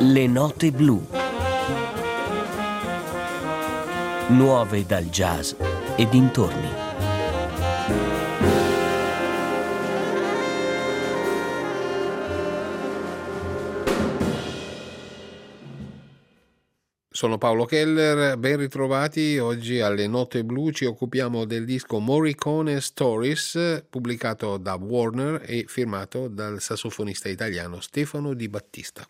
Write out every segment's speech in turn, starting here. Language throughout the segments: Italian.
Le note blu. Nuove dal jazz e dintorni. Sono Paolo Keller, ben ritrovati. Oggi alle Note Blu ci occupiamo del disco Morricone Stories, pubblicato da Warner e firmato dal sassofonista italiano Stefano Di Battista.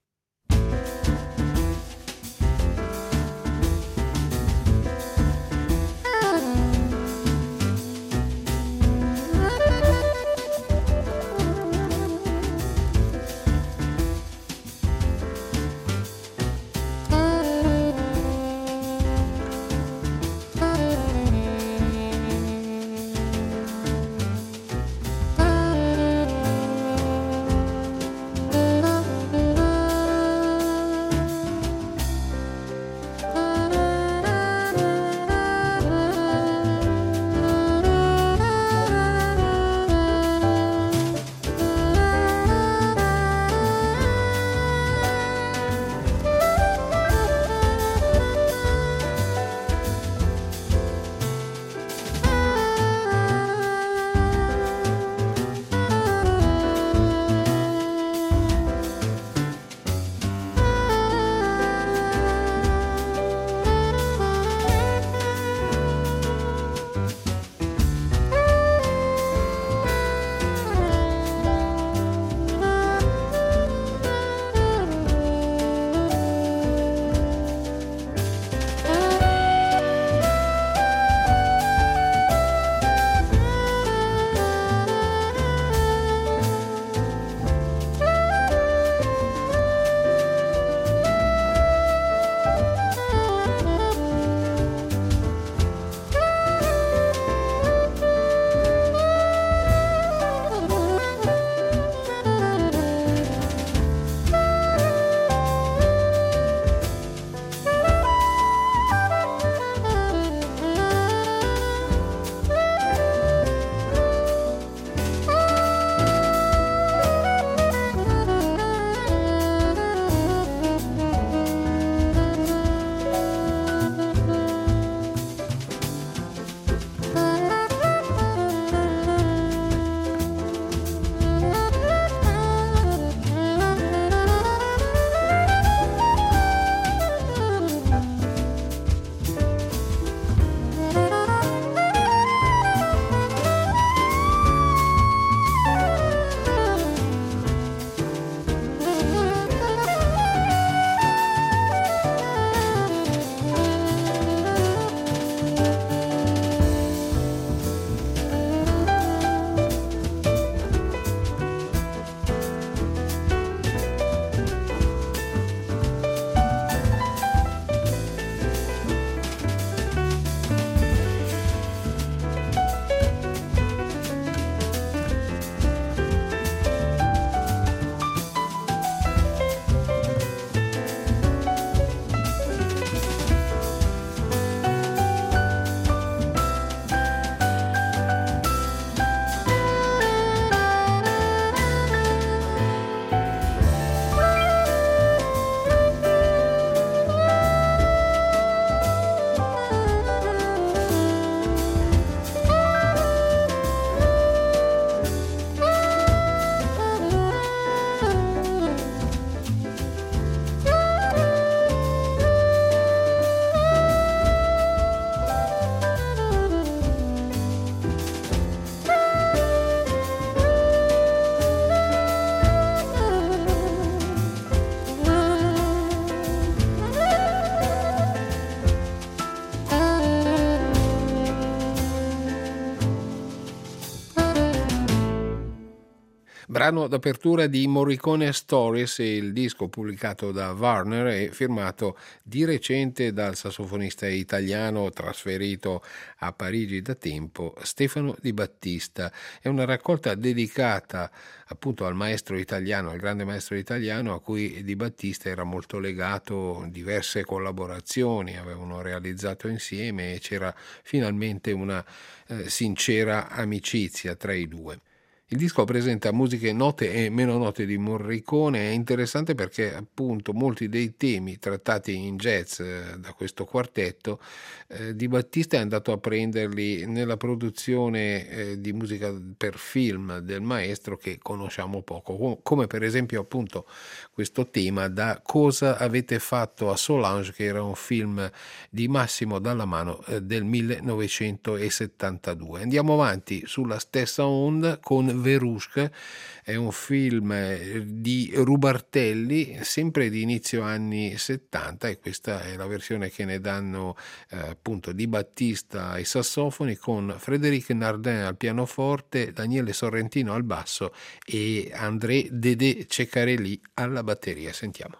Brano d'apertura di Morricone Stories, il disco pubblicato da Warner e firmato di recente dal sassofonista italiano trasferito a Parigi da tempo, Stefano Di Battista. È una raccolta dedicata appunto al maestro italiano, al grande maestro italiano a cui Di Battista era molto legato. Diverse collaborazioni avevano realizzato insieme e c'era finalmente una sincera amicizia tra i due. Il disco presenta musiche note e meno note di Morricone, è interessante perché appunto molti dei temi trattati in jazz da questo quartetto, Di Battista è andato a prenderli nella produzione di musica per film del maestro che conosciamo poco, come per esempio appunto questo tema da Cosa avete fatto a Solange, che era un film di Massimo Dallamano del 1972. Andiamo avanti sulla stessa onda con Verushka, è un film di Rubartelli, sempre di inizio anni 70, e questa è la versione che ne danno appunto Di Battista ai sassofoni, con Frédéric Nardin al pianoforte, Daniele Sorrentino al basso e André Dédé Ceccarelli alla batteria. Sentiamo.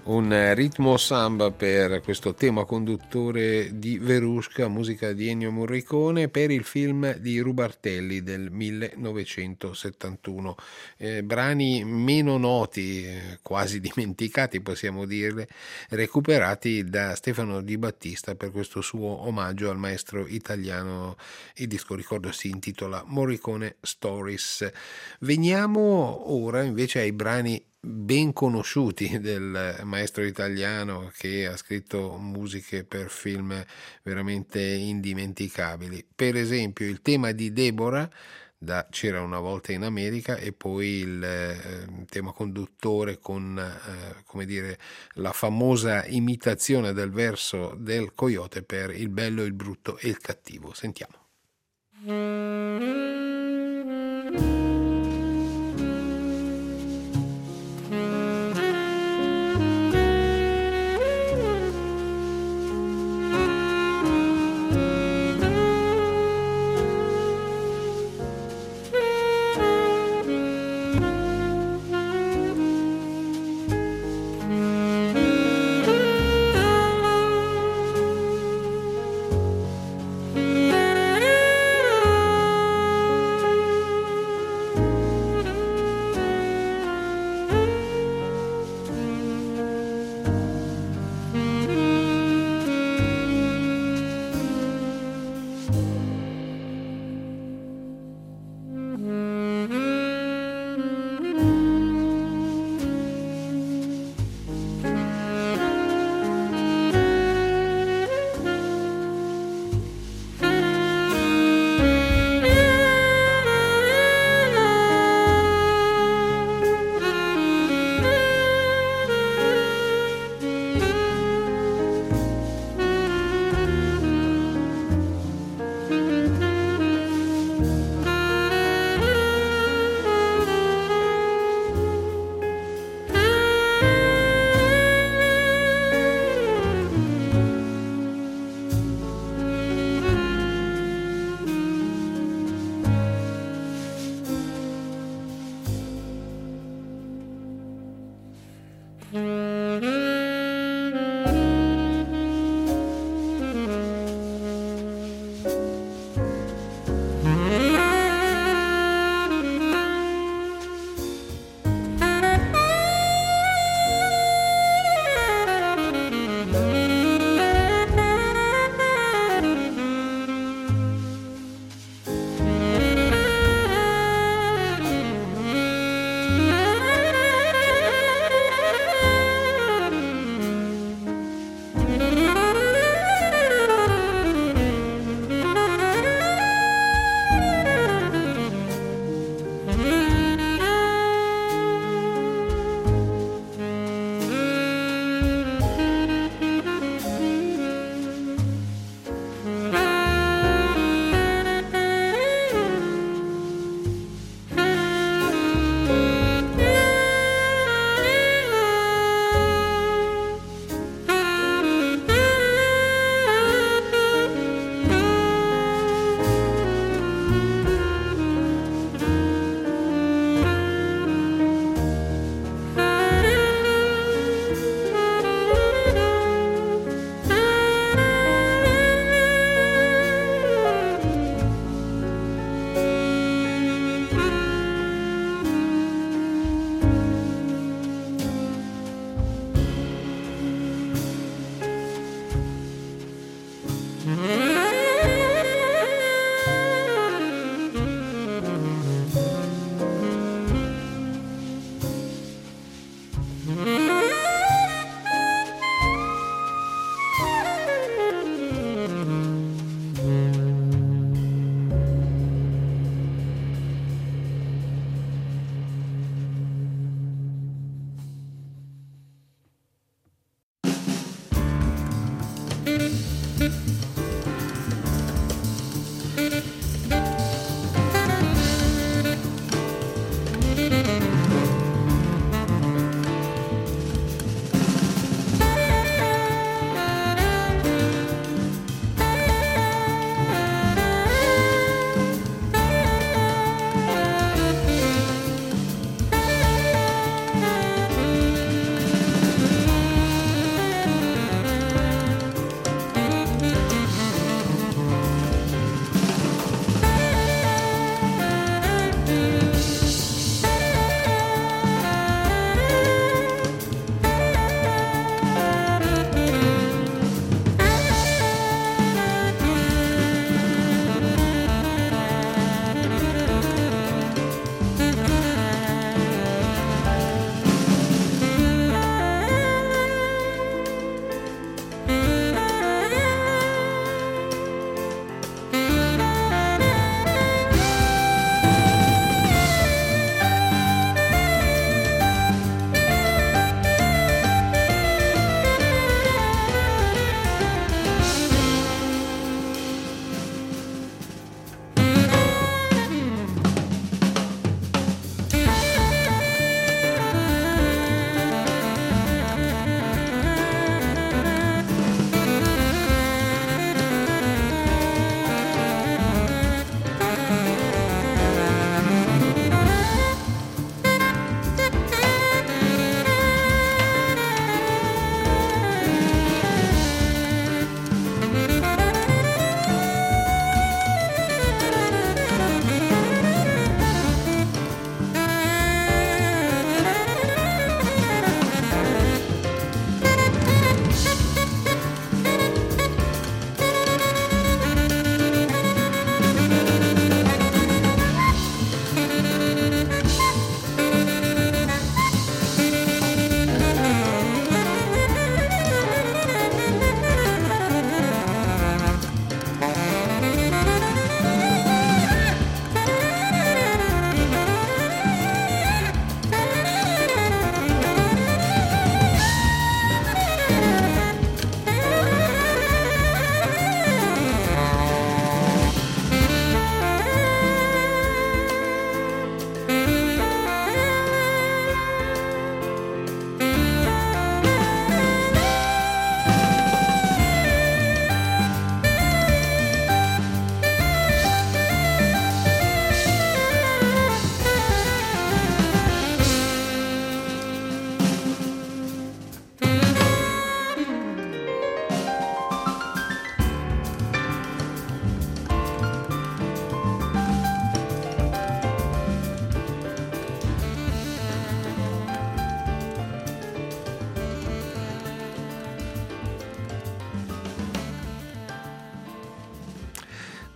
Un ritmo samba per questo tema conduttore di Verusca, musica di Ennio Morricone, per il film di Rubartelli del 1971. Brani meno noti, quasi dimenticati possiamo dirle, recuperati da Stefano Di Battista per questo suo omaggio al maestro italiano. Il disco, ricordo, si intitola Morricone Stories. Veniamo ora invece ai brani ben conosciuti del maestro italiano, che ha scritto musiche per film veramente indimenticabili. Per esempio il tema di Deborah da C'era una volta in America, e poi il tema conduttore con come dire, la famosa imitazione del verso del Coyote per Il bello, il brutto e il cattivo. Sentiamo.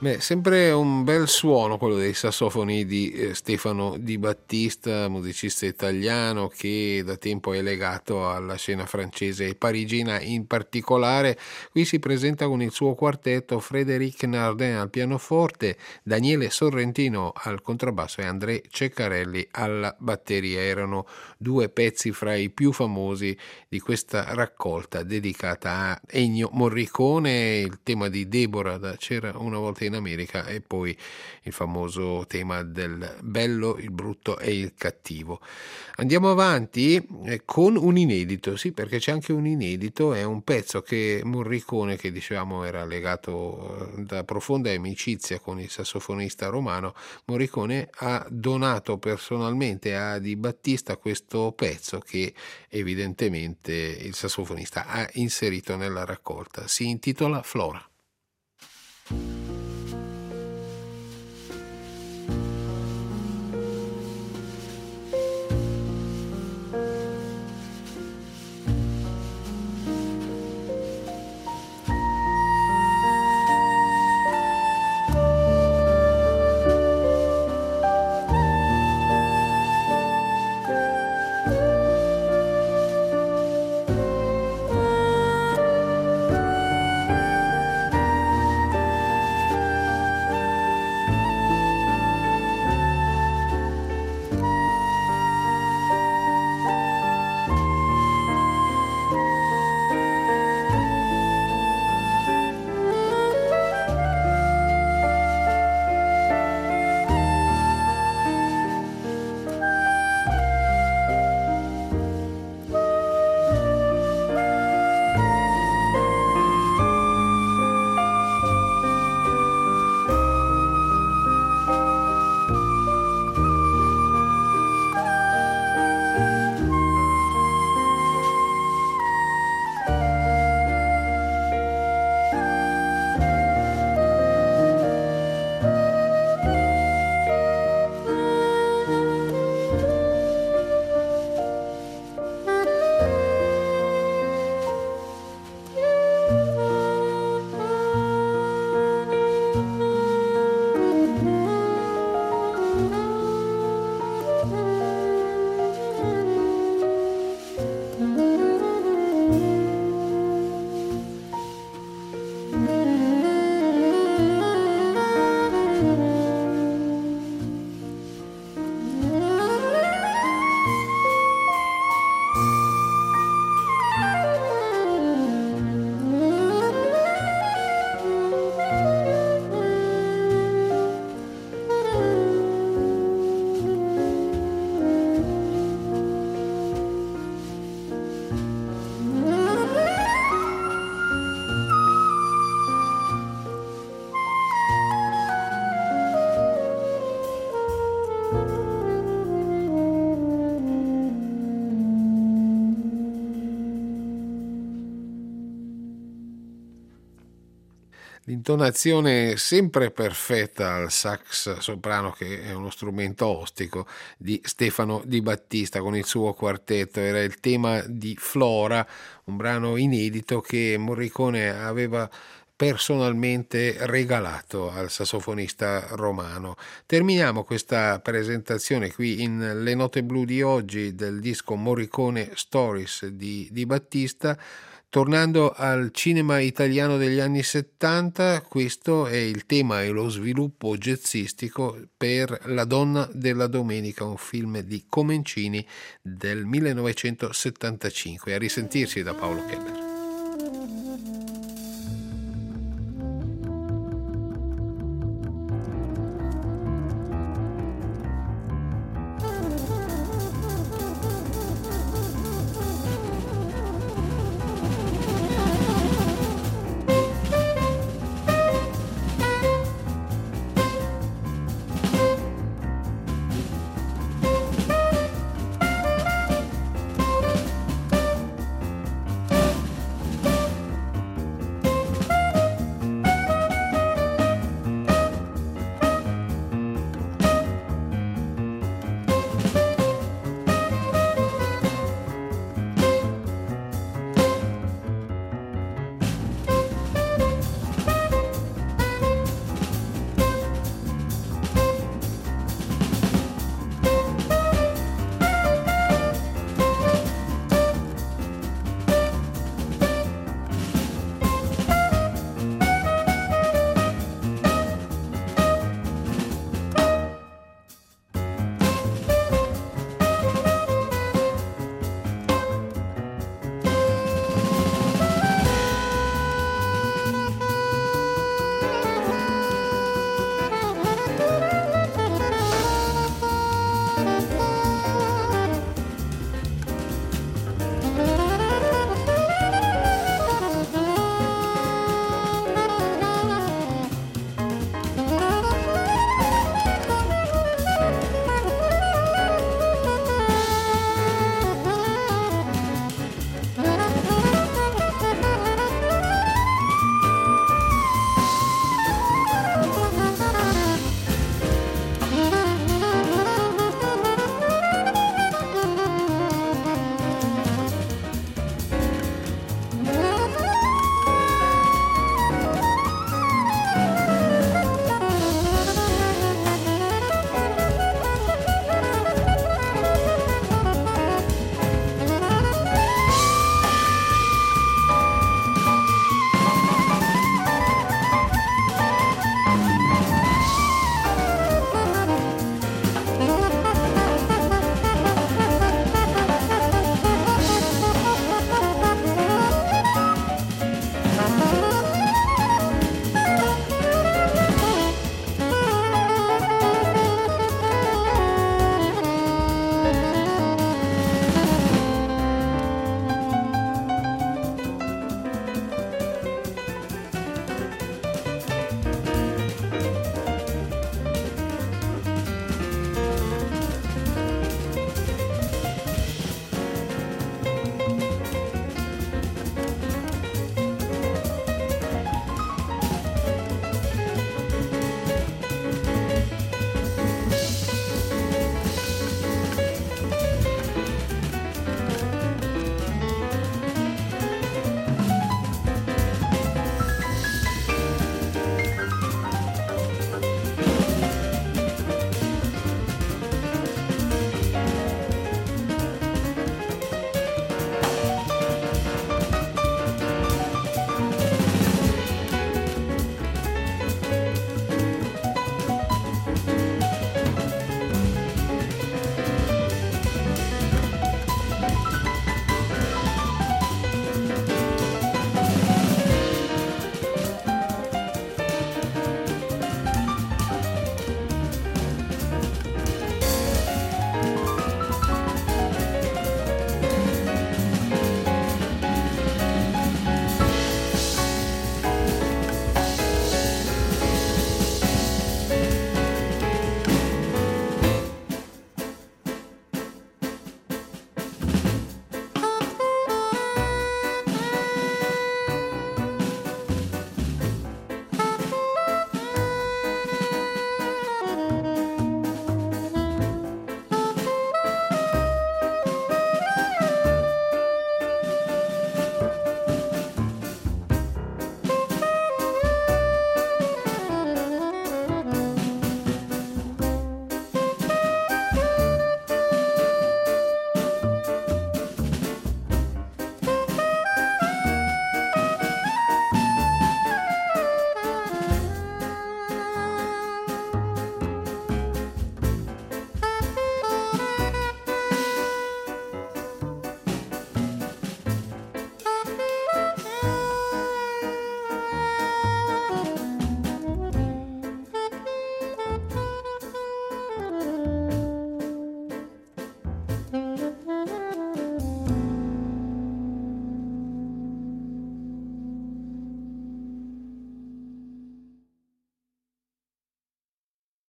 Beh, sempre un bel suono quello dei sassofoni di Stefano Di Battista, musicista italiano che da tempo è legato alla scena francese e parigina in particolare. Qui si presenta con il suo quartetto Frédéric Nardin al pianoforte, Daniele Sorrentino al contrabbasso e André Ceccarelli alla batteria. Erano due pezzi fra i più famosi di questa raccolta dedicata a Ennio Morricone, il tema di Deborah da C'era una volta in America e poi il famoso tema del bello, il brutto e il cattivo. Andiamo avanti con un inedito, sì, perché c'è anche un inedito, è un pezzo che Morricone, che dicevamo era legato da profonda amicizia con il sassofonista romano, Morricone ha donato personalmente a Di Battista questo pezzo che evidentemente il sassofonista ha inserito nella raccolta. Si intitola Flora. L'intonazione sempre perfetta al sax soprano, che è uno strumento ostico, di Stefano Di Battista con il suo quartetto. Era il tema di Flora, un brano inedito che Morricone aveva personalmente regalato al sassofonista romano. Terminiamo questa presentazione qui in Le Note Blu di oggi del disco Morricone Stories di Battista. Tornando al cinema italiano degli anni 70, questo è il tema e lo sviluppo jazzistico per La donna della domenica, un film di Comencini del 1975. A risentirci da Paolo Keller.